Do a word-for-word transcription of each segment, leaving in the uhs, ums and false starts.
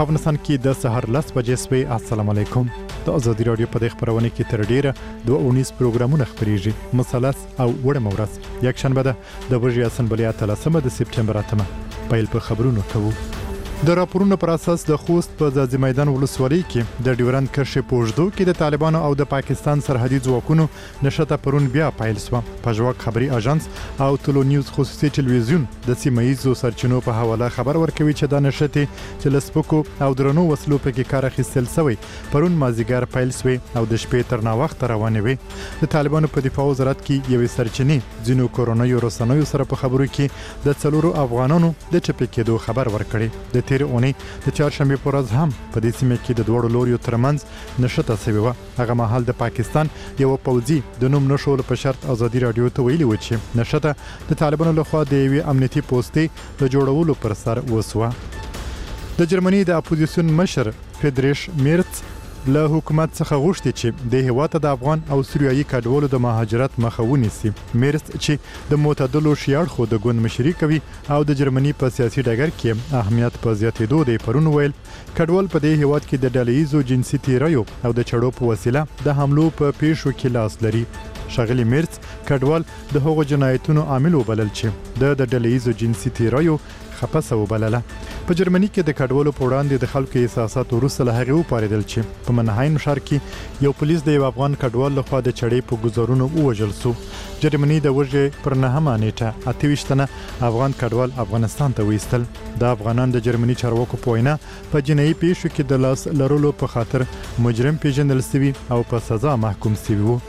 په افغانستان کې د سهار لس بجې سوي. السلام علیکم. د ازادي رادیو په دغه خبرونه کې تر ډیره دوه اونیز پروګرامونه خبريږي. مثلث او وړه مورس یک شنبه ده د وژې اسمبلی اتلسمه د سپټمبر اتمه. پیل په خبرونو کوو. د راپورونو پر اساس د خوست په ځاځي میدان ولسوالۍ کې د ډیورند کرښې په اوږدو کې د طالبانو او د پاکستان سرحدي ځواکونو نشته پرون بیا پیل شوه. پژواک خبري اژانس او ټولو نیوز خصوصي ټلویزیون د سیمه ییزو سرچینو په حواله خبر ورکوي چې د نشته چې لسپکو او درنو وسلو په کې کار اخیستل شوی پرون مازیګر پیل شوی او د شپې تر نا وخت روانې وي. د طالبانو په دفاع وزارت کې یوې سرچینې ځینو کورونیو رسنیو سره په خبرو کې د څلورو افغانانو د چپې کېدو خبر ورکړي. د تیر اونۍ د چهارشنبه پر ورځ هم په دې سیمه کې د دوړو لوریو ترمنځ نشته شوی و. هغه مهال د پاکستان یو پوځي د نوم نشول په شرط ازادي رادیو ته ویلي و چې نشته د طالبانو لخوا د یوې امنیتي پوسټې د جوړولو پر سر وسوه. د جرمني د اپوزیسیون مشر فریدریش میرц له حکومت څخه غوښتي چې د هیواد د افغان او سوریایي کډوالو د مهاجرت مخه ونیسي. میرц چې د معتدلو شیعه خو د ګوند مشري کوي او د جرمني په سیاسي ډګر کې اهمیت په زیاتېدو دی پرون ویل کډوال په دې هیواد کې د ډلهیزو جنسي تیریو او د چړو په وسیله د حملو په پیښو کې لاس لري. شاغلی میرц کډوال د هغو جنایتونو عامل وبلل چې د ډلهیزو جنسي تیریو خپسه وبلله. په جرمني کې د کډوالو په وړاندې د خلکو احساسات وروسته له هغې وپارېدل چې په منهایم ښار کې یو پولیس د یو افغان کډوال لخوا د چړې په ګزارونو ووژل شو. جرمني د وژې پر نهمه نیټه اته ویشت تنه افغان کډوال افغانستان ته وایستل. د افغانان د جرمني چارواکو په وینا په جنایي پیښو کې د لاس لرلو په خاطر مجرم پیژندل شوي او په سزا محکوم شوي وو.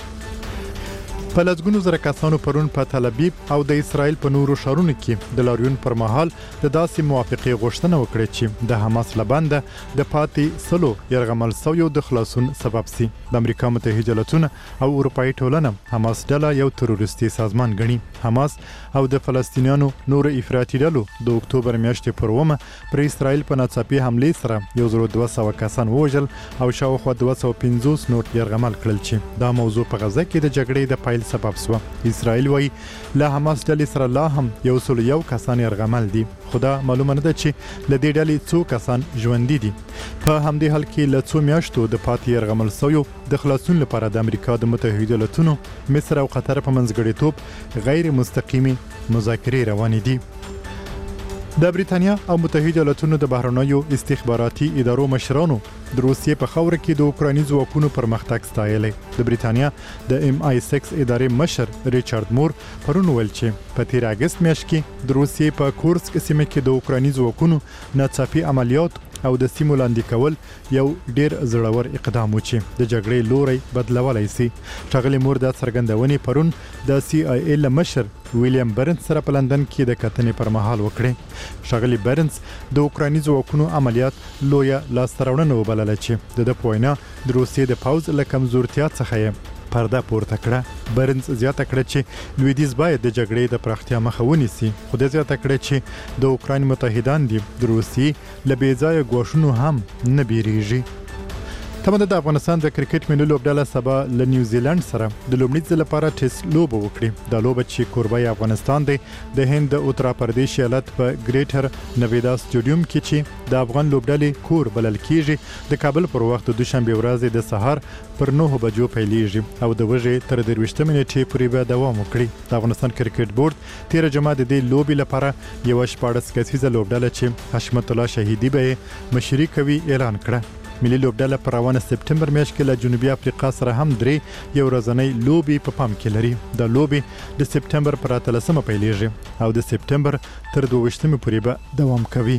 په لسګونو زره کسانو پرون په تل ابیب او د اسرائیل په نورو ښارونو کې د لاریون پر مهال د داسې موافقې غوښتنه وکړه چې د حماس لبنده د پاتې سلو يرغمل سویو د خلاصون سبب سي. د امریکا متحده ایالاتونه او اروپאי ټولنه حماس ډله یو تروریستي سازمان ګڼي. حماس او د فلسطینیانو نور افراطي ډلو د اکتوبر میاشتې پر ومه پر اسرائیل په ناڅاپي حملې سره یو زر دوه سوه کسان ووژل او شاوخوا دوه سوه پنځوس نور يرغمل کړل چې دا موضوع په غزه کې د جګړې د پیل سبب سو. اسرائیل وایي له حماس ډلې سره لا هم یو سل یو کسان يرغمل دي. خدا معلومه نه ده چې له دې ډلې څو کسان ژوندي دي. په همدې حال کې له څو میاشتو د پاتې يرغمل سویو د خلاصون لپاره د امریکا د متحده ایالاتونو مصر او قطر په منځګړیتوب غیر مستقیمي مذاکرې روانې دي. د بریتانیا او متحده ایالاتونو د بهرنیو استخباراتي ادارو مشرانو د روسیې په خاوره کې د اوکرایني ځواکونو پرمختګ ستایلی. د بریتانیا د ایم آی سکس ادارې مشر ریچارډ مور پرون ویل چې په تیر اگست میاشت کې د روسیې په کورسک سیمه کې د اوکرایني ځواکونو ناڅاپي عملیات او د سیمو لاندې کول یو ډیر زړور اقدام و چې د جګړې لوري بدلولای شي. ټاغلي مور د څرګندونې پرون د سی آی ای لمشر ویلیام برنز سره په لندن کې د کتنې پر مهال وکړي. شاغلی برنز د اوکرایني ځواکونو عملیات لویه لاستهراوړنه وبلله چې د پوینا د روسیې د پوځ له کمزورتیا څخه پرده پورته کړه. برنز زیاته کړه چې لویدیز باید د جګړې د پراختیا مخه ونیسي. خو د زیاته کړه چې د اوکراین متحدان دي د روسیې له بې ځایه ګواښونو هم نه بیریږي. تمه د افغانستان د کرکټ ملي لوبډله سبا له نیوزیلند سره د لومړي ځل لپاره ټیسټ لوبه وکړي. دا لوبه چې کوربای افغانستان دی د هند د اترا پردیش ایالت په ګریټر نویدا سټیډیوم کې چې د افغان لوبډلې کور بلل کیږي د کابل پر وخت د دوشنبه ورځ د سهار پر نهه بجو پیلیږي او د وژې تر درویشت منټې پورې به دوام وکړي. د افغانستان کرکټ بورډ تیر جمعه د دې لوبې لپاره یو شپاړس کسیزه لوبډله چې حشمت الله شهیدي به مشري کوي اعلان کړه. ملي لوبډله په روانه سپټمبر میاشت کې له جنوبي افریقا سره هم درې یو ورځنۍ لوبې په پام کې لري. د لوبې د سپټمبر پر اتلسمه پیلیږي او د سپټمبر تر دوه ویشتمې پورې به دوام کوي.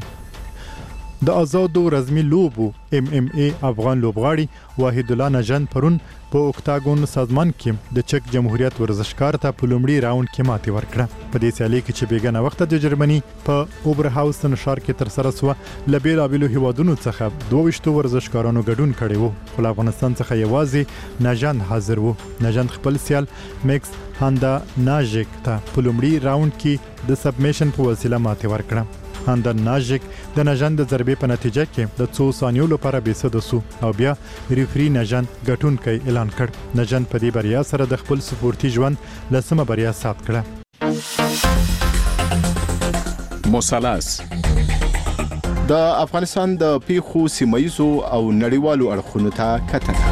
د آزادو رزمي لوبو ام ام ای افغان لوبغاړي واحد الله نژند پرون په اوکتاګون سازمان کې د چک جمهوریت ورزشکار ته په لومړي راوند کې ماتې ورکړه. په دې سیالي کې چې بیګانه وخت د جرمني په اوبرهاوسن ښار کې تر سره سو ل بیلابیلو هیوادونو څخه دوه ویشتو ورزشکارانو ګډون کړی وو. خو افغانستان څخه یوازې نژند حاضر وو. نژند خپل سیال میکس هاندا ناژیک ته په لومړي راوند کې د سبمیشن په وسیله ماتې ورکړه. هاندا ناژیک د نژند د ضربې په نتیجه کې د څو ثانیو لپاره بېسده سو او بیا ریفري نژند ګټونکی اعلان کړ. نژند په دې بریا سره د خپل سپورتي ژوند لسمه بریا ثبت کړه. مثلث د افغانستان د پیښو سیمایزو او نړیوالو اړخونو ته کتنه.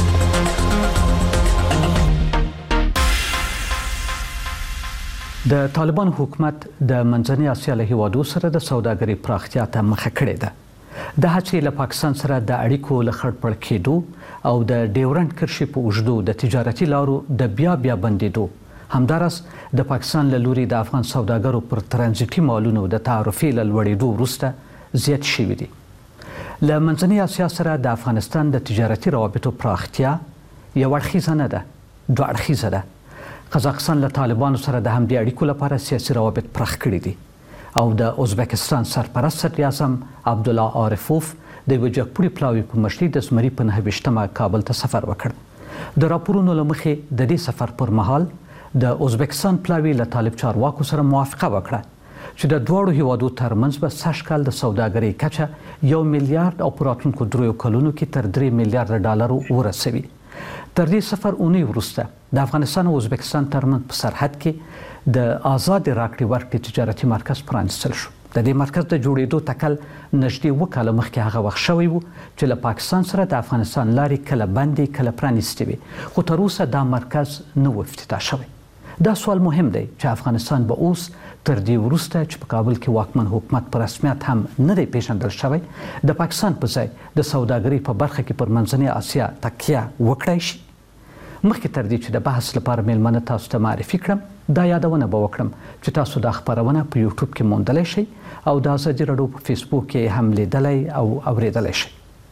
د طالبان حکومت د منځنۍ اسیا له هیوادو سره د سوداګرۍ پراختیا ته مخه کړې ده. د هڅې له پاکستان سره د اړیکو له خړپړ کېدو او د ډیورنډ کرښې په اوږدو د تجارتي لارو د بیا بیا بندېدو، همداراز د پاکستان له لوري د افغان سوداګرو پر ترانزیتي مالونو د تعرفې له لوړېدو وروسته زیات شوي دي. له منځنۍ اسیا سره د افغانستان د تجارتي روابطو پراختیا یو اړخیزه نه ده، دوه اړخیزه ده. قزاقستان له طالبانو سره د همدې اړیکو لپاره سیاسي روابط پراخ کړي دي او د ازبکستان سرپرست صدر اعظم عبدالله عارفوف د یوه جګپوړي پلاوي په مشرۍ د زمري په نهه ویشتمه کابل ته سفر وکړ. د راپورونو له مخې د دې سفر پر مهال د ازبکستان پلاوي له طالب چارواکو سره موافقه وکړه چې د دواړو هیوادو ترمنځ به سږ کال د سوداګرۍ کچه یو میلیارډ او په راتلونکو دریو کلونو کې تر درې میلیارډ ډالرو ورسوي. تر دې سفر اونۍ وروسته د افغانستان او ازبکستان ترمنځ په سرحد کې د آزاد راکړې ورکړې تجارتي مرکز پرانیستل شو. د دې مرکز د جوړېدو تکل نږدې اوه کاله مخکې هغه وخت شوی و چې له پاکستان سره د افغانستان لارې کله بندې کله پرانیستې وې، خو تر اوسه دا مرکز نه و افتتاح شوی. دا سوال مهم دی چې افغانستان به اوس تر دې وروسته چې په کابل کې واکمن حکومت په رسمیت هم نه دی پیژندل شوی، د پاکستان په ځای د سوداګرۍ په برخه کې پر منځنۍ اسیا تکیه وکړای شي. مخکې تر دې چې د بحث لپاره میلمنه تاسو ته معرفي کړم، دا یادونه به وکړم چې تاسو دا خپرونه په یوټیوب کې موندلی شئ او د ازادي راډیو په فیسبوک کې هم لیدلی او اوریدلی شئ.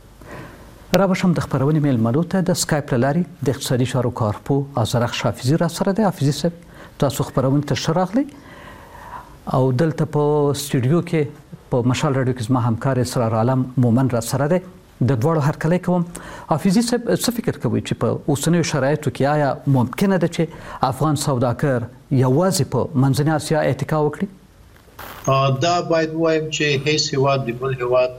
را بشم د خپرونې میلمنو ته د سکایپ له لارې د اقتصادي چارو کارپو آذرخش حافظي را سره دی. حافظي صاحب، تاسو خپرونې ته ښه راغلی او دلته په سټوډیو کې په مشال راډیو کې زما همکار اسرار عالم مومن را سره دی. د دواړو هرکلی کوم. حافظي صاحب، څه فکر کوئ چې په اوسنیو شرایطو کې آیا ممکنه ده چې افغان سوداګر یوازې په منځنۍ اسیا اتکا وکړي؟ دا باید ووایم چې هیڅ هیواد د بل هیواد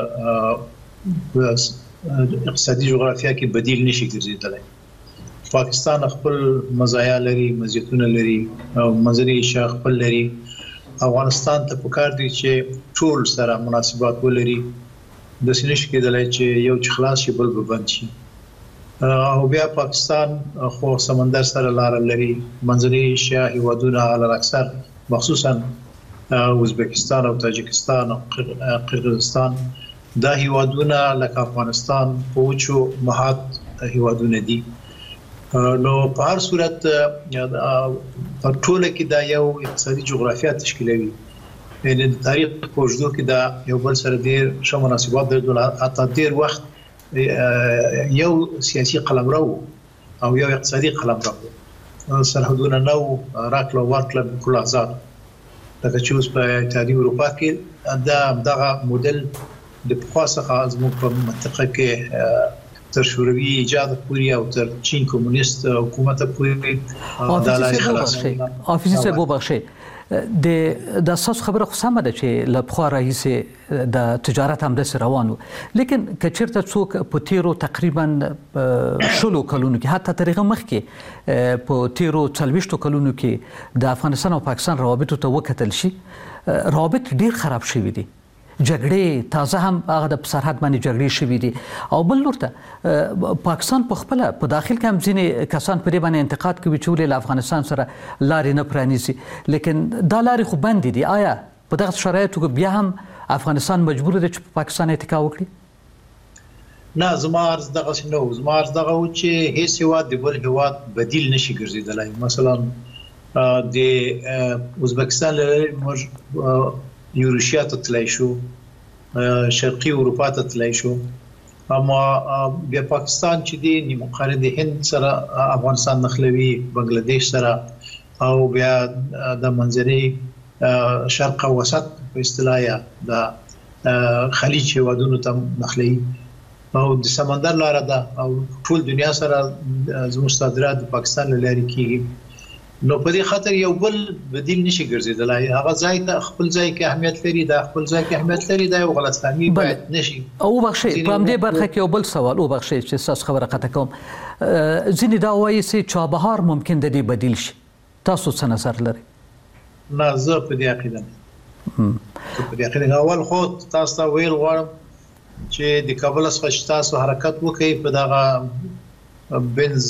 اقتصادي جغرافیا کې بدیل نشي ګرځېدلی. پاکستان خپل مزایا لري، مزیتونه لري او منځنۍ اسیا خپل لري. افغانستان ته پکار دی چې ټول سره مناسبات ولري، د سینش کېدلای چې یو چې خلاص شي بل به بند شي. او بیا پاکستان خو سمندر سره لار لري. منځنۍ اسیا هیوادونه علی اکثر مخصوصا ازبکستان او تاجکستان او قرغیزستان دا هیوادونه لکه افغانستان په وچو محاط هیوادونه دي. نو په هر صورت په ټوله کې دا یو اقتصادي جغرافیا تشکیلوي. یعنی د تاریخ په اوږدو کې دا یو بل سره ډېر ښه مناسبات درلودل. حتی ډېر وخت یو سیاسي قلمرو او یو اقتصادي قلمرو، سرحدونه نه وو، راکړه ورکړه بالکل آزاد. لکه چې اوس په اتحادیې اروپا کې دا دغه موډل د پخوا څخه زموږ په منطقه کې تر شوروي ایجاد پورې او تر چین کمونیست حکومت پورې دا لارې خلاصوي. حافظي صاحب وبخښئ، د د اساس خبره خو سمه ده چې له پخوا راهیسې د تجارت همداسې روان و، لیکن که چېرته څوک په تیرو تقریبا شلو کلونو کې، حتی تر هغه مخکې په تیرو څلوېښتو کلونو کې د افغانستان او پاکستان روابطو ته وکتل شي، روابط ډېر خراب شوي دي. جګړې تازه هم هغه د سرحد باندې جګړې شوي دي. او بل لور ته پاکستان په خپله په داخل کې هم ځینې کسان په دې باندې انتقاد کوي چې ولې له افغانستان سره لارې نه پرانیزي، لیکن دا لارې خو بندې دي. آیا په دغه شرایطو کې بیا هم افغانستان مجبور دی چې په پاکستان اتکا وکړي؟ نه، زما عرض دغسې نه و. زما عرض دغه و چې هیڅ هیواد د بل هیواد بدیل نشي ګرځېدلی. مثلا د ازبکستان له لارې موږ یوروشیا ته تللی شو، شرقي اروپا ته تللی شو، اما بیا پاکستان چې دی نیمه د هند سره افغانستان نښلوي، بنګلادیش سره، او بیا د منځني شرق او وسط په اصطلاح یا د خلیج هیوادونو ته نښلوي او د سمندر لاره ده او ټول دنیا سره زموږ صادرات د پاکستان له لارې کېږي. نو په دې خاطر یو بل بدیل نشي ګرځېدلی. هغه ځای ته خپل ځای کې اهمیت لري، دا خپل ځای کې اهمیت لري، دا یو غلطفهمي باید نشي. او وبخښئ، په همدې برخه کې یو بل سوال، وبخښئ چې ستاسو خبره قطع کوم. ځینې دا وایي چې چابهار ممکن د دې بدیل شي. تاسو څه نظر لرئ؟ نه، زه په دې عقیده نه. په دې اول خو تاسو ته ویل غواړم چې د کابل څخه تاسو حرکت وکړئ په دغه بنز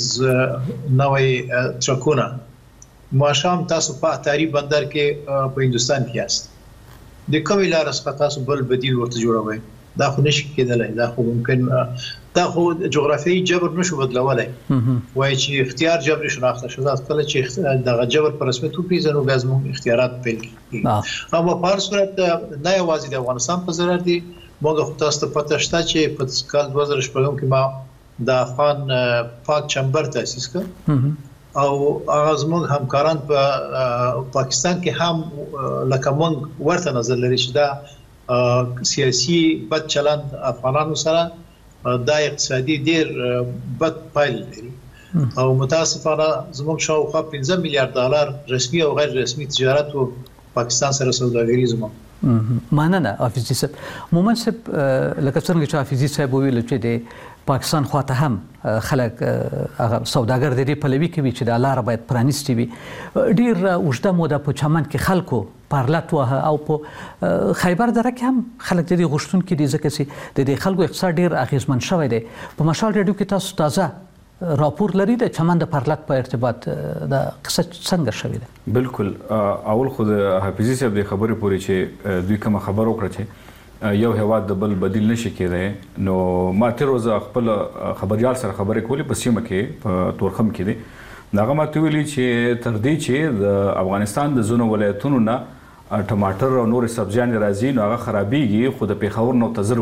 نوې ټرکونه ماشام تاسو په اتاری بندر کې په هندستان کې یاست د کومې لارې څخه تاسو بل بدیل ورته جوړوي دا خو نشي کېدلی دا خو ممکن دا خو جغرافیایي جبر نشو بدلولای وایي چې اختیار جبر شناخته شوه کله چې دغه جبر په رسمیت وپیژنو بیا زموږ اختیارات پیل کیږي اما په هر صورت نه یوازې د افغانستان په ضرر دي موږ خو تاسو ته پته شته چې په کال دوه زره شپږم کې ما د افغان پاک چمبر تاسیس کړ او هغه زموږ همکاران په پاکستان کې هم لکه موږ ورته نظر لري چې دا سیاسي بد چلند افغانانو سره دا اقتصادي ډیر بد پایل لري او متاسفانه زموږ شاوخوا پنځه میلیارډ ډالر رسمي او غیر رسمي تجارت او پاکستان سره سوداګري زموږ مننه حافظي صاحب مومن صاحب لکه څنګه چې حافظي صاحب ویل چې د پاکستان خواته هم خلک هغه سوداګر د دې پلوي کوي چې د لار باید پرانیستي وي ډیر اوږده موده په چمن کې خلکو پارلت وه او په خیبر دره کې هم خلک د دې غوښتونکي دي ځکه چې د دې خلکو اقتصاد ډیر اغیزمن شوی دی په مشال ریډیو کې تاسو تازه راپور لري د چمن د پارلت په ارتباط د قصه څنګه شوې ده بالکل اول خو د حافظي صاحب د خبرې پورې چې دوی کوم خبر وکړه چې یو هواد د بل بدیل نشي کېدای نو ما تر اوسه خپل خبريال سره خبرې کولې په سیمه کې په تورخم کې دي داغه ما ته ویلي چې تر دې چې د افغانستان د زونو ولایتونو نه ټماټر او نور سبزیان راځي نو هغه خرابېږي خو د پیښور نو تزر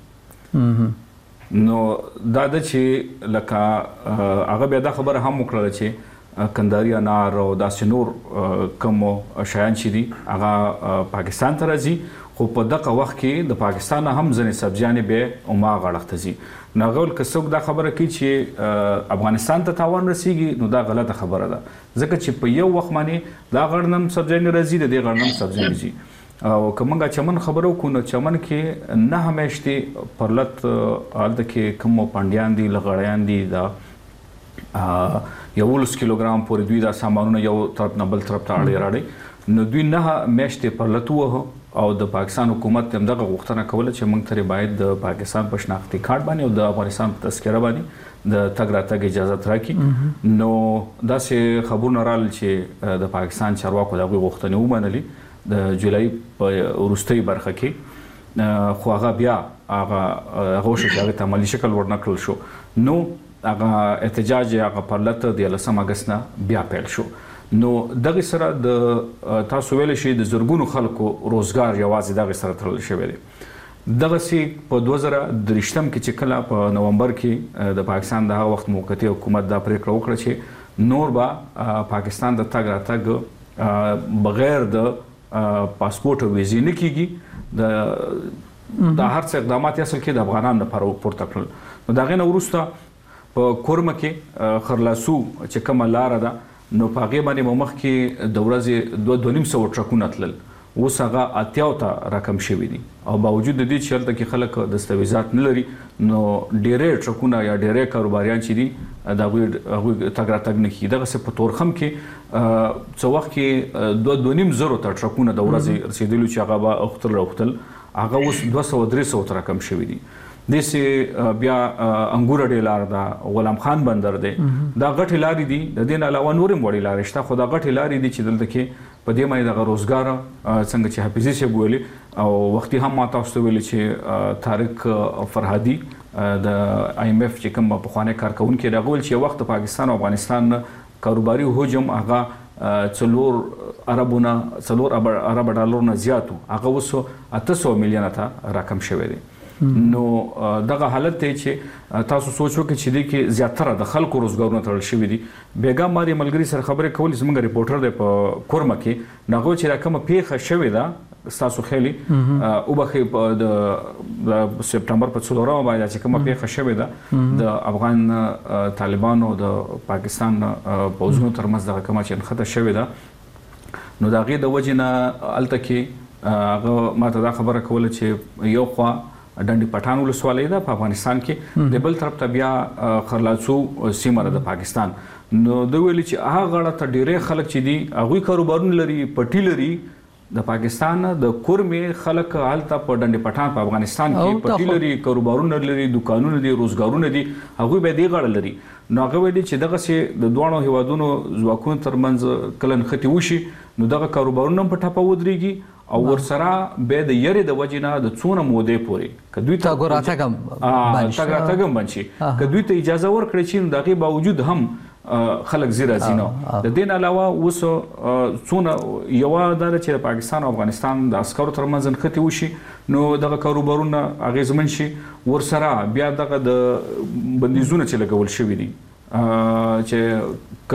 ورځي نو دا د چې لکه هغه بیا دا خبره هم وکړه چې کنداري انار او داسې نور کوم شیان چې دي هغه پاکستان ته راځي خو په دغه وخت کې د پاکستان هم ځنې سبزیانې به اوما غړخته زی نغول کڅوک دا خبره کوي چې افغانستان ته تاوان رسیږي نو دا غلطه خبره ده ځکه چې په یو وخت باندې دا غړنم سبزیانې راځي د دې غړنم سبزیانې زی او کومه چمن خبرو کو نو چمن کې نه همیشتي پرلت حالت کې کوم پاندیان دي لغړیان دي دا یو لس کیلوګرام پورې دوی دا سامانونه یو طرف نه بل طرف ته اړې راړي نو دوی نه همیشتي پرلت وه او د پاکستان حکومت هم دغه غوښتنه کوله چې موږ ته باید د پاکستان په شناختی کارت باندې او د افغانستان په تذکره باندې د تګ راتګ اجازه راکړي نو دا سه خبرونه رال چې د پاکستان چارواکو دغه غوښتنه ومنلي د جولای په وروستۍ برخه کې خو هغه بیا هغه هغه شو چې هغه ته عملی شکل ورنکړل شو نو هغه احتجاج هغه پرلت د لسم اگست نه بیا پیل شو نو دغه سره د تاسو ویل شي د زرګونو خلکو روزګار یوازې دغه سره تړل شوی دی دغه سي په دوه زره درشتم کې چې کله په نومبر کې د پاکستان د هغه وخت موقتی حکومت دا پریکړه وکړه چې نور به پاکستان د تګ راتګ بغیر د پاسپورت او ویزې نه کیږي د د هر څه اقدامات اصل کې د افغانانو لپاره پورته کړل نو دا غنه ورسته په کورمه کې خرلاسو چې کومه لار ده نو په هغه باندې مخ کې د ورځې دوه دوه نیم سو ټرکونه تلل اوس هغه اتیاو ته رقم شوی دي او باوجود د دې چې هلته کې خلک دستاویزات نه لري نو ډېرې ټرکونه یا ډېرې کاروباریان چې دي دا غوي تګ راتګ نه کیږي دغه څه په تورخم کې څو وخت کې دوه دوه نیم زرو ته ټرکونه د ورځې رسیدلو چې هغه به اختل راوختل هغه اوس دوه سوه درې سوه ته رقم شوی دي دسه بیا انګور ډیلار دا غلام خان بندر دی دا غټي لارې دي د دې علاوه نورم وړي لارې شته خو دا غټي لارې دي چې دلته کې په دې باندې د روزګار څنګه چې حافظي صاحب ویلي او وختي هم ما تاسو ویلي چې طارق فرهادي د آی ایم ایف چې کوم په خوانه کارکونکو راغول چې وخت پاکستان او افغانستان کاروباري هجوم هغه څلور عربونه څلور عرب ډالر نه زیاتو هغه وسو اته سوه میلیونه ته رقم شوی دی نو دغه حالت ته چې تاسو سوچ وکړئ چې د کې زیاتره د خلکو روزګارونه تړل شوی دي بیګا ماري ملګری سره خبرې کولې زموږ ریپورټر دی په کورمه کې نغو چې راکمه پیښه شوې ده تاسو خېلي او به د سپټمبر په څلورمه باندې چې کومه پیښه شوې ده د افغان طالبانو د پاکستان پوځونو ترمنځ دغه کومه چې خطه شوې ده نو دا غي د وجنه الته کې هغه ماته دا خبره کوله چې یو خوا ډنډي پټان ولسوالۍ ده په افغانستان کې د بل طرف ته بیا خرلاسو سیمه ده د پاکستان نو د ویلي چې هغه غړه ته ډېرې خلک چې دي هغه کاروبارونه لري پټي لري د پاکستان د کورمې خلک هلته په ډنډ پټان په افغانستان کې پټي لري، کاروبارونه لري، دکانونه دي، روزګارونه دي، هغوی به دې غاړه لري. نو هغه ویلي چې دغسې د دواړو هیوادونو ځواکونو ترمنځ کله نښتې وشي نو دغه کاروبارونه هم په ټپه ودرېږي او ورسره بیا د یرې د وجې نه د څونه مودې پورې که دوی ته تګ راتګ هم بند شي، که دوی ته اجازه ورکړی شي نو د هغې باوجود هم خلک زی راځي. نو د دې نه علاوه اوس څونه یوه دا ده چې د پاکستان او افغانستان د عسکرو ترمنځ نښتې وشي نو دغه کاروبارونه اغېزمن شي، ورسره بیا دغه د بندیزونه چې لګول شوي دي چې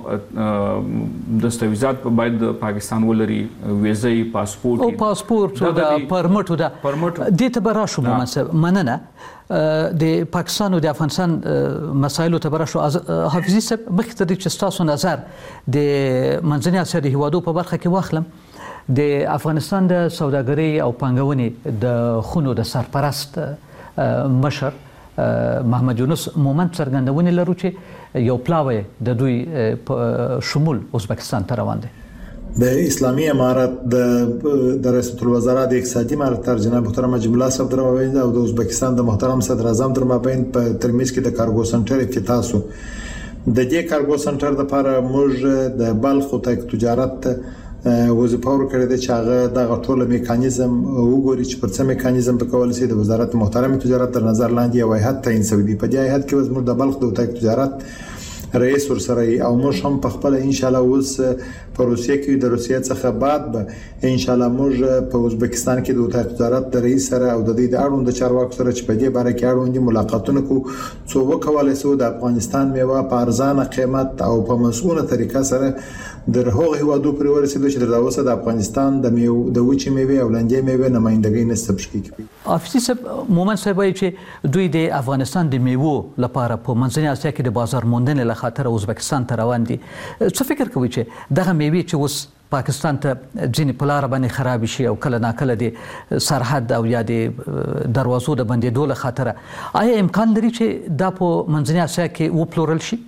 کوم دستاویزات باید د پاکستان ولري، ویزې، پاسپورت او پاسپورت او د پرمټ او د دې ته به راشو. مننه. د پاکستان او د افغانستان مسایلو ته به راشو. حافظي صاحب مخکې تر دې چې ستاسو نظر د منځنۍ اسیا د هیوادو په برخه کې واخلم، د افغانستان د سوداګرۍ او پانګونې د خونو د سرپرست مشر محمد یونس مومند څرګندونې لرو چې یو پلاوی د دوی شمول ازبکستان ته روان دی. د اسلامي امارت د رئیس الوزرا د اقتصادي امارت جناب محترم جمله صاحب در مابین او د ازبکستان د محترم صدر اعظم در مابین په ترمنځ کې د کارګو سنټر افتتاح شو. د دې کارګو سنټر لپاره موږ د بلخ او تجارت وظیفه ورکړې ده چې هغه دغه ټول میکانیزم وګوري چې پر څه میکانیزم په کول سي د وزارت محترم تجارت تر نظر لاندې یو هیئت تعین شوی دی. په دې هیئت کې زموږ د بلخ د تجارت رئیس ورسره او موږ هم په خپل ان شاء الله اوس په روسیه کې د روسیې څخه بعد به ان شاء الله موږ په ازبکستان کې د تجارت د رئیس سره او د دې د اړوند چارواکو سره چې په دې باره کې اړوند ملاقاتونه کو څو وکولای سو د افغانستان میوه په ارزانه قیمت او په مسؤله طریقه سره د هغه هیوادو پر ورسېدو چې د اوسه د افغانستان د میوه د وچې میوه او لاندې میوه نمائندګۍ نسب شي. افیس صاحب مومند صاحب چې دوی د افغانستان د میوه لپاره په منځنۍ اسیا کې د بازار موندنې له خاطر ازبکستان ته روان دي. څه فکر کوي چې دغه میوه چې اوس پاکستان ته ځینې په لاره باندې خراب شي او کله ناکله د سرحد او یا د دروازو د بندېدو له خاطر آیا امکان لري چې دا په منځنۍ اسیا کې وپلورل شي؟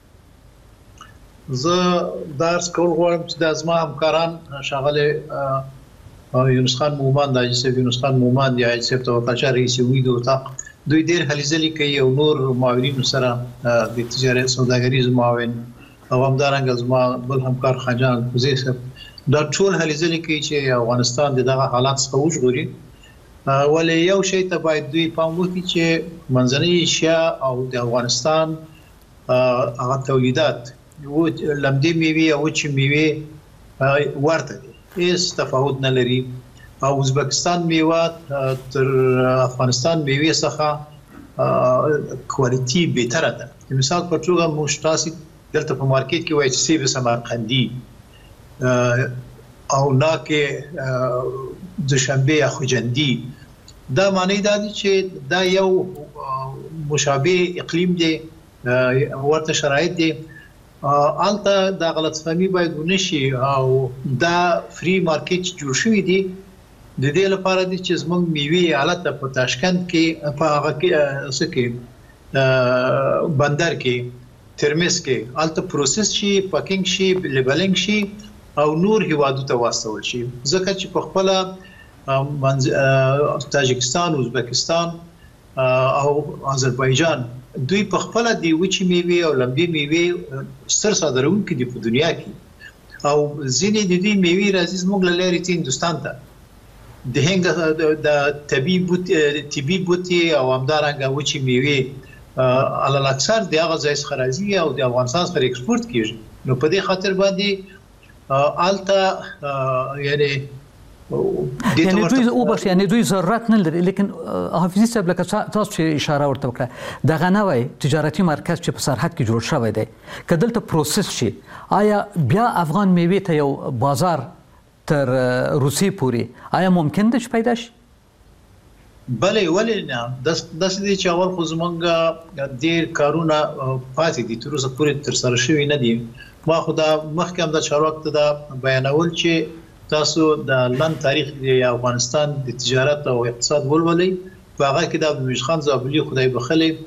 زه درس کول غواړم چې د ازما همکاران شاغله یونس خان مومند، حاجي صاحب یونس خان مومند، یا حاجي صاحب توکل شاه رئیس وید او تا دوی ډیر هلې ځلې کوي او نور معاونین سره د تجارت سوداګریز معاون او همدارنګه زما بل همکار خاجان الفوزي صاحب دا ټول هلې ځلې کوي چې افغانستان دغه حالات څخه وژغوري. ولې یو شی ته باید دوی پام وکړي چې منځنۍ اسیا او د افغانستان هغه تولیدات و لمدې میوه او چې میوه ورته دي، هیڅ تفاوت نه لري او ازبکستان میوه تر افغانستان میوه څخه کوالټي بهتره ده. مثال په توګه موږ تاسو دلته په مارکیټ کې وایي چې سیب سمرقندي او ناکه دوشنبه یا خوجندي، دا معنی دا دي چې دا یو مشابه اقلیم دی، ورته شرایط دي. آلته دا غلط فهمي باید ونشي او دا فری مارکیټ جوړ شوی دی د دې لپاره دي چې زموږ میوه حالت په تاشکند کې په هغه کې سکه بندر کې ترمز کې آلته پروسس شي، پاکینګ شي، لیبلینګ شي او نور هیوادو ته واستول شي. ځکه چې په خپل تاجکستان، ازبکستان او آذربایجان دوی په خپل دی وچې میوه او لمبي میوه ستر صادرونکي دي په دنیا کې او ځینې د دې میوه راځي زموږ له لارې ته هندستان ته د هند د طبي بوت طبي بوتي او همدارنګه وچې میوه علل اکثر د هغه ځای څخه راځي او د افغانستان څخه ایکسپورت کیږي. نو په دې خاطر باندې آلته یعنی یعنی دوی او بخش یعنی دوی ضرورت نه لري. لیکن حافظي صاحب لکه تاسو چې اشاره ورته وکړه دغه نوې تجارتي مرکز چې په سرحد کې جوړ شوی دی که دلته پروسس شي آیا بیا افغان میوه ته یو بازار تر روسیې پورې آیا ممکن ده چې پیدا شي؟ بله ولې نه، داسې دی چې اول خو زمونږ ډېر کارونه پاتې دي تر اوسه پورې ترسره شوي نه دي. ما خو دا مخکې هم د چارواکو ته دا بیانول چې تاسو د لند تاریخ د افغانستان د تجارت او اقتصاد ولولئ، په هغه کې د عبدالمجید خان زابلي خدای بخلي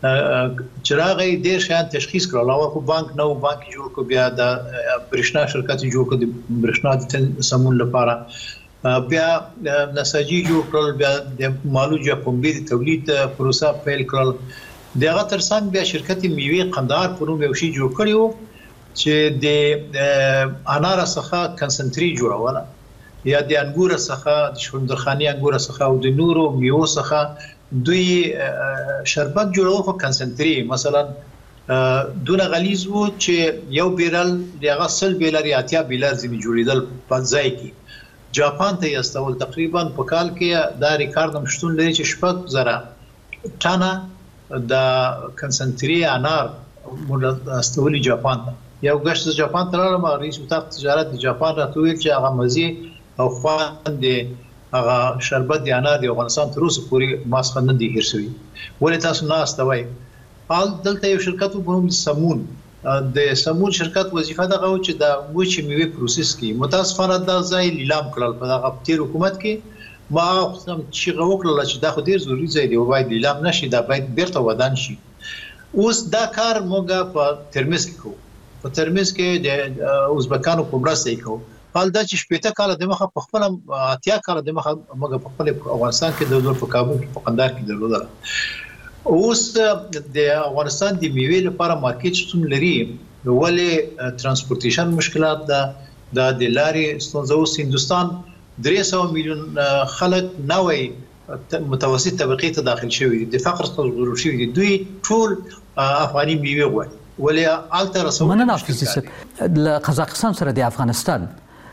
چراغي ډیر شان تشخیص کړل او خو بانک نو بانک جوړ کو بیا د برښنا شرکت جوړ کو د برښنا د سمون لپاره بیا نساجي جوړ کړل بیا د مالوجه پنبې د تولید پروسه پیل کړل دغه ترڅنګ بیا شرکت میوه قندهار په نوم یو شی جوړ کړیو چې د انار څخه کنسنټری جوړوله یا د انګور څخه د شوندرخاني انګور څخه او د نورو میوه څخه دوی شربت جوړو خو کنسنټری مثلا دونه غلیظ وو چې یو بیرل دغه سل بیلر یا اتیا بیلر ځینې جوړیدل په ځای کې جاپان ته یستول تقریبا په کال کې دا ریکارډ هم شتون لري چې شپږ زره ټانه د کنسنټری انار موږ استولي جاپان ته یو غشت جاپان ته راغلم رئیس وزارت تجارت د جاپان راته ویل چې هغه مزي او خواند هغه شربت د انار د افغانستان تر اوسه پورې ماسخه نه دی هیر شوی ولې تاسو نه استوي حال دلته یو شرکت په نوم سمون د سمون شرکت وظیفه دغه چې د وچې میوه پروسس کوي متاسفانه دا ځای لیلام کړل په دغه تیر حکومت کې ما هم چې غوښتل چې دا خو ډیر ضروري ځای دی وای لیلام نشي دا باید بیرته ودان شي اوس دا کار موږ په ترمز کې کوو په ترمز کې د ازبکانو په مرسته کوو حال دا چې شپږ کال د مخه په خپل اتیا کال د مخه موږ په خپل افغانستان کې د دولت په کابل کې په قندهار کې درلودل اوس د افغانستان د میوې لپاره مارکیټ شتون لري ولې ترانسپورتیشن مشکلات ده د لارې ستونزه اوس هندستان درې سوه میلیون خلک نوې متوسط طبقه ته داخل شوی دي د فقر څخه ضرور شوی دي دوی ټول افغاني میوه غواړي ولې الته رسول مننه حافظ له قزاقستان سره د افغانستان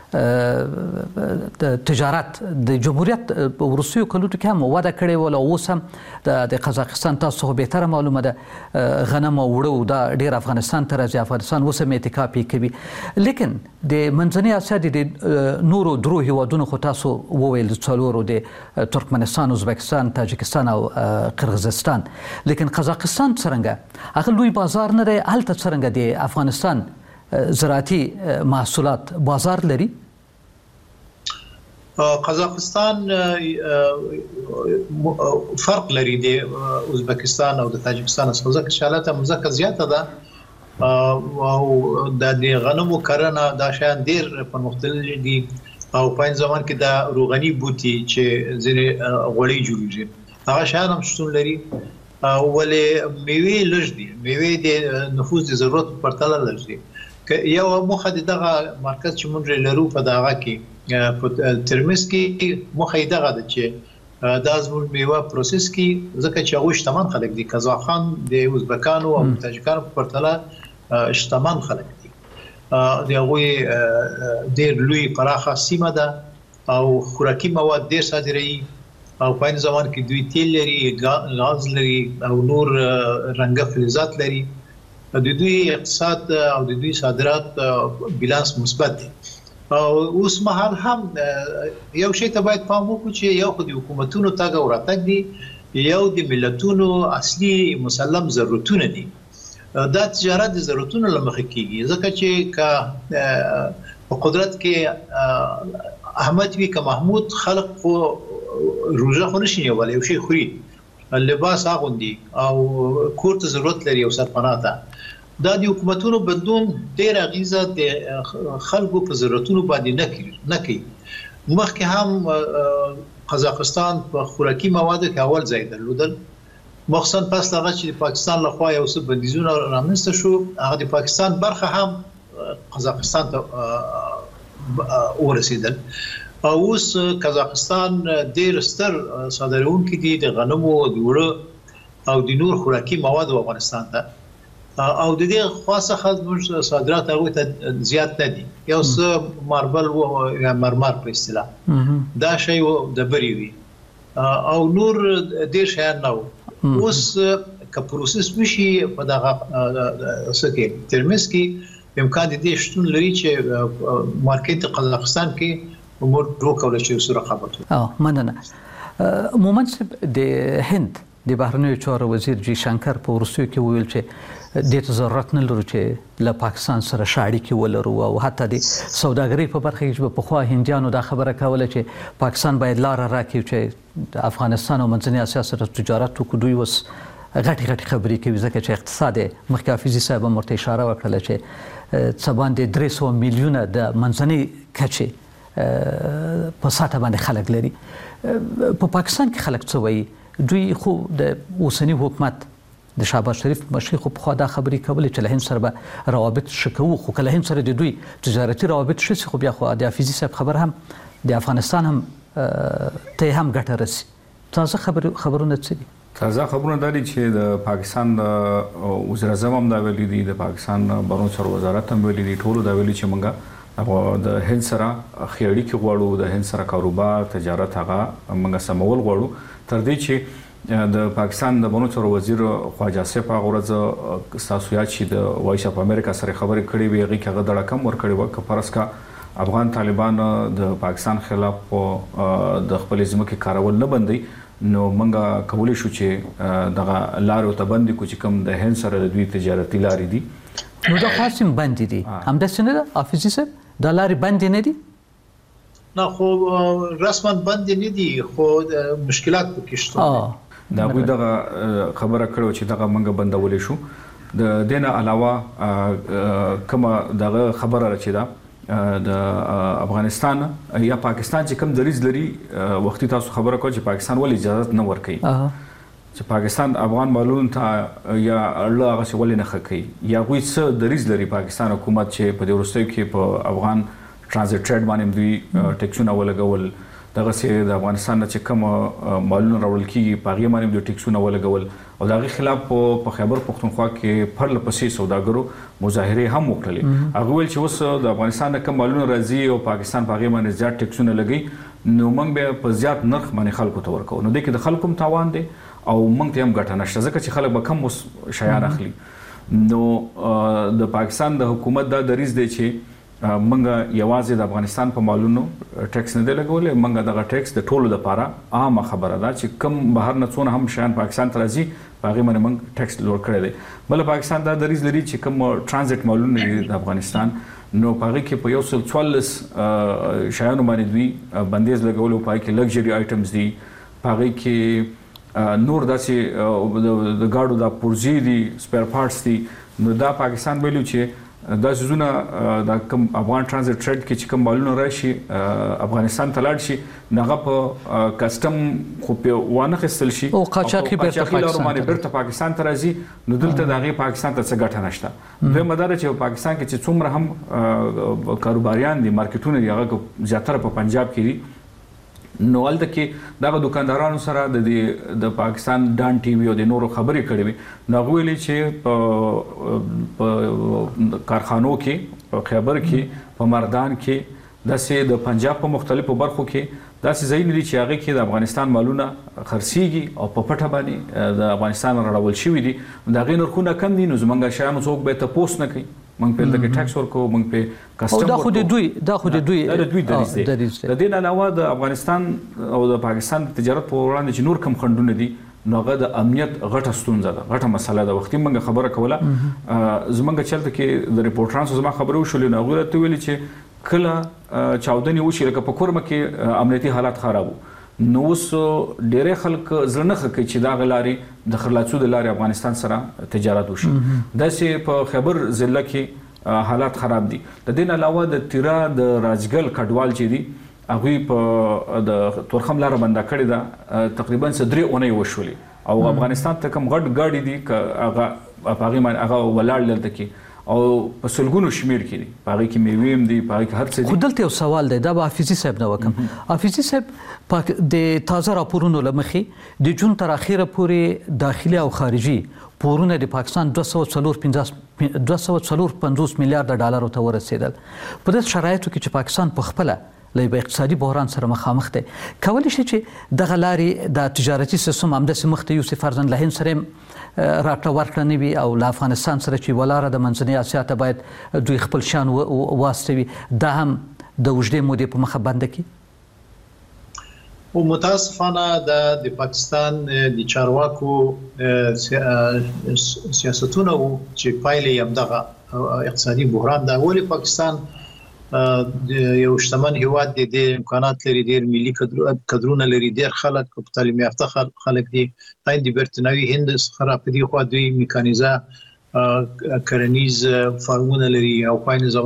د تجارت د جمهوریت په ورسیو کلو کې هم وده کړې ول او اوس هم د قزاقستان تاسو خو به تر معلومه ده غنم او وړو دا ډیر افغانستان ته راځي افغانستان اوس هم اعتکاف کوي لیکن د منځنۍ اسیا د نورو درو هیوادونو خو تاسو وویل څلورو د ترکمنستان ازبکستان تاجکستان او قرغیزستان لیکن قزاقستان څنګه هغه لوی بازار نه دی هلته څنګه د افغانستان زراعتي محصولات بازار لري قزاقستان فرق لري د ازبکستان او د تاجکستان څخه ځکه چې حالت مزکه زیاته ده او د غنمو کرنه دا شان ډیر پرمختللي دي او په ځمان کې د روغني بوتي چې ځینې غوړي جوړیږي هغه شان هم شتون لري ولې میوه لږ دي میوه د نفوذ د ضرورت پرتله لږ دي یو مخه دغه مرکز چې مونږ لرو په دغه کې په ترمز کې مخه دغه د چې د ازمون میوه پروسس کې ځکه چې هغه شتمن خلک دي قزاقستان د ازبکانو او تاجکانو په پرتله شتمن خلک دي د هغه ډیر لوی پراخه سیمه ده او خوراکي مواد ډیر صادروي او په این زمان کې دوی تیل لري غاز لري او نور رنګه فلزات لري د دوی اقتصاد او د دوی صادرات بیلانس مثبت دي او اوس مهال هم یو شی ته باید پام وکړو چې یو خو د حکومتونو تاګ او راتګ دي یو د ملتونو اصلي مسلم ضرورتونه دي دا تجارت د ضرورتونو لمخه کیږي ځکه چې کا په قدرت کې احمد وی که محمود خلق خو روزه خو نشي نیولای یو شی خوري لباس اغوندي او کور ته ضرورت لري او سرپناه ته دا د حکومتونو بدلون ډیر اغیزه د خلکو په ضرورتونو باندې نه کوي مخکې هم قزاقستان په خوراکي موادو کې اول ځای درلودل مخصوصا پس هغه چې د پاکستان لخوا یو څه بندیزونه رامنځته شو هغه د پاکستان برخه هم قزاقستان ته ورسېدل او اوس قزاقستان ډیر ستر صادرونکي دي د غنمو او د وړو او د نور خوراکي موادو افغانستان ته او د دې خاصه خدمت صادرات هغه ته زیات نه دي یو څه ماربل او یا مرمر په اصطلاح دا شی د بری وی او نور ډیر شیان نو اوس که پروسس وشي په دغه سکه ترمز کې امکان دي شتون لري چې مارکیټ قزاقستان کې امور ډرو کول شي سره رقابت او مننه مومنت د هند د بهرنیو چارو وزیر جی شنکر په ورسیو کې ویل چې د ته ضرورت نه لري چې له پاکستان سره شاړي کې ولرو او حتی د سوداګرۍ په برخه کې په خوا هندیانو دا خبره کوله چې پاکستان باید لار راکړي چې افغانستان او منځنۍ اسیا سره تجارت وکړي دوی وس غټي غټي خبرې کوي ځکه چې اقتصاد مخکې حافظي صاحب هم ورته اشاره وکړه چې څه باندې درې سوه میلیونه د منځنۍ کچې په ساته باندې خلک لري. په پاکستان کې خلک څه وایي؟ دوی خو د اوسني حکومت د شهباز شریف مشر خو په خوا دا خبرې کولې چې له هند سره به روابط ښه کوو، خو که له هند سره د دوی تجارتي روابط ښه شي خو بیا خو د حافظي صاحب خبر هم د افغانستان هم ته هم ګټه رسي. تازه خبرونه څه دي؟ تازه خبرونه دا دي چې د پاکستان د وزیر اعظم هم دا ویلي دي، د پاکستان بهرنیو چارو وزارت هم ویلي دي، ټولو دا ویلي چې موږ د هند سره ښې اړیکې غواړو، د هند سره کاروبار تجارت هغه موږ سمول غواړو. تر دې چې د پاکستان د بهرنیو چارو وزیر خواجه آصف هغه ورځ ستاسو یاد شي د وایس اف امریکا سره خبرې کړې وې، هغې کې هغه د رقم ورکړی وه که فرض کا افغان طالبان د پاکستان خلاف د خپلې ځمکې کارول نه بندوي نو موږ کولی شو چې دغه لارې ته بندي کړو چې کوم د هند سره د دوی تجارتي لارې دي. نو دا خاص هم بندي دي همداسې نه ده حافظي صاحب؟ دا لارې بندې نه دي؟ نه خو رسما بندې نه دي خو مشکلات پکې شته. د هغوی دغه خبره کړې چې دغه موږ بندولی شو. د دې نه علاوه کومه دغه خبره چې ده د افغانستان یا پاکستان چې کوم دریځ لري، وختي تاسو خبره کوئ چې پاکستان ولې اجازه نه ورکوي چې پاکستان افغان مالونو ته یا اړه هغسې ولې نه ښه کوي، یا هغوی څه دریځ لري پاکستان حکومت چې په دې وروستیو کې په افغان ټرانزیټ ټریډ باندې دوی ټیکسونه ولګول، دغسې د افغانستان نه چې کوم مالونه راوړل کېږي په هغې باندې دوی ټیکسونه ولګول او د هغې خلاف په خیبر پښتونخوا کې پرله پسې سوداګرو مظاهرې هم وکړلې. هغه ویل چې اوس د افغانستان نه کوم مالونه راځي او پاکستان په هغې باندې زیات ټیکسونه لګوي نو موږ بیا په زیات نرخ باندې خلکو ته ورکوو. نو دې کې د خلکو هم تاوان دی او موږ ته هم ګټه نشته ځکه چې خلک به کم اوس شیان اخلي. نو د پاکستان د حکومت دا دریځ دی چې موږ یوازې د افغانستان په مالونو ټیکس نه دی لګولی، موږ دغه ټیکس د ټولو دپاره عامه خبره ده چې کم بهر نه څونه هم شیان پاکستان ته راځي په هغې باندې موږ ټیکس لوړ کړی دی. بله پاکستان دا دریځ لري چې کوم ټرانزیټ مالونه دي د افغانستان نو په هغې کې په یو سل څوارلس شیانو باندې دوی بندیز لګولی او په هغې کې لګژري آیټمز دي، په هغې کې نور داسې د ګاډو دا پرزې دي، سپیر پارټس دي. نو دا پاکستان ویلو چې دا څیزونه د کوم افغان ټرانزیټ ټریډ کې چې کوم مالونه راشي افغانستان ته لاړ شي هغه په کسټم خو پې وانخیستل شي او قاچاقي بیرته پاکستان ته راځي نو دلته د هغې پاکستان ته څه ګټه نشته. دویمه دا ده چې په پاکستان کې چې څومره هم کاروباریان دي، مارکیټونه دي، هغه زیاتره په پنجاب کې دي. نو هلته کې دغه دکاندارانو سره د د پاکستان ډان ټي وي او د نورو خبرې کړې وي نو هغوی ویلي چې په کارخانو کې په خیبر کې په مردان کې داسې د پنجاب په مختلفو برخو کې داسې ځایونه دي چې هغې کې د افغانستان مالونه خرڅېږي او په پټه باندې د افغانستان راړول شوي دي. د هغې نرخونه کم دي نو زموږ شیانو څوک به یې تپوس نه کوي، موږ پې دغه ټیکس ورکوو، موږ پې کسټم ورکوو. دا خو د دوی دا خو د دوی دا د دوی دریځ دی. د دې نه علاوه د افغانستان او د پاکستان د تجارت په وړاندې چې نور کم خنډونه دي نو هغه د امنیت غټه ستونزه ده، غټه مسله ده. وختي موږ خبره کوله زموږ چې هلته کې د ریپورټرانو زما خبرې وشولې نو هغوی راته ویلي چې کله چاودنې وشي لکه په کورمه کې امنیتي حالات خراب وو نو اوس ډېری خلک زړه نه ښه کوي چې دغه لارې د خرلاڅو د لارې افغانستان سره تجارت وشي. داسې په خیبر ضلع کې حالات خراب دي. د دې نه علاوه د تیرا د راجګل کډوال چې دي هغوی په د تورخم لاره بنده کړې ده تقریبا څه درې اونۍ وشولې او افغانستان ته کوم غټ ګاډي دي هغه په هغې باندې هغه ولاړ دلته کې او په سلګونو شمیر کې دي، په هغې کې میوې هم دي، په هغې کې هر څه دي. خو دلته یو سوال دی، دا به حافظي صاحب نه وکړم. حافظي صاحب د تازه راپورونو له مخې د جون تر اخره پورې داخلي او خارجي پورونه د پاکستان دوه سوه څلور پنځوس میلیارده ډالرو ته ورسېدل. په داسې شرایطو کې چې پاکستان په خپله له یو اقتصادي بحران سره مخامخ دی، کولی شي چې دغه لارې د تجارتي سیستم همداسې مخته یوسي، فرضاً له هند سره راکړه ورکړه نه وي او له افغانستان سره چې ولاړه د منځنۍ اسیا ته باید دوی خپل شیان واستوي، دا هم د اوږدې مودې په مخه بنده کړي. او متاسفانه د پاکستان د چارواکو سیاستونه چې پایلې یې همدغه اقتصادي بحران ده. ولې پاکستان یو شتمن هیواد دی د امکانات لري ډیر ملي کډرونه لري ډیر خلک په تعلیم یافته خلک دي هند برتنوي هند څخه په دې خوا دوی میکانیزه کرنیز فارمونه لري او پاینز